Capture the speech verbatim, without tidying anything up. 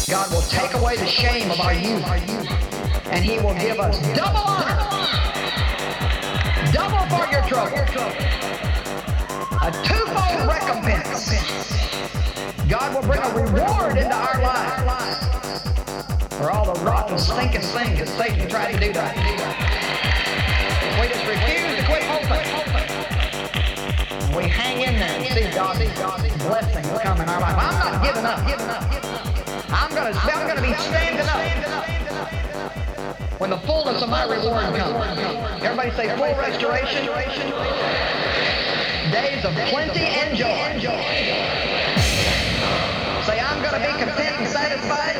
God will take away the shame of our youth, and He will give us double honor, double for your trouble, a twofold recompense. God will bring a reward into our lives for all the rotten, stinking things that Satan tried to do to us. We just refuse to quit hoping. And we hang in there and see God's blessings come in our life. I'm not giving up. I'm gonna, I'm gonna be standing up when the fullness of my reward comes. Everybody say full restoration, days of plenty and joy. Say, I'm gonna be content and satisfied.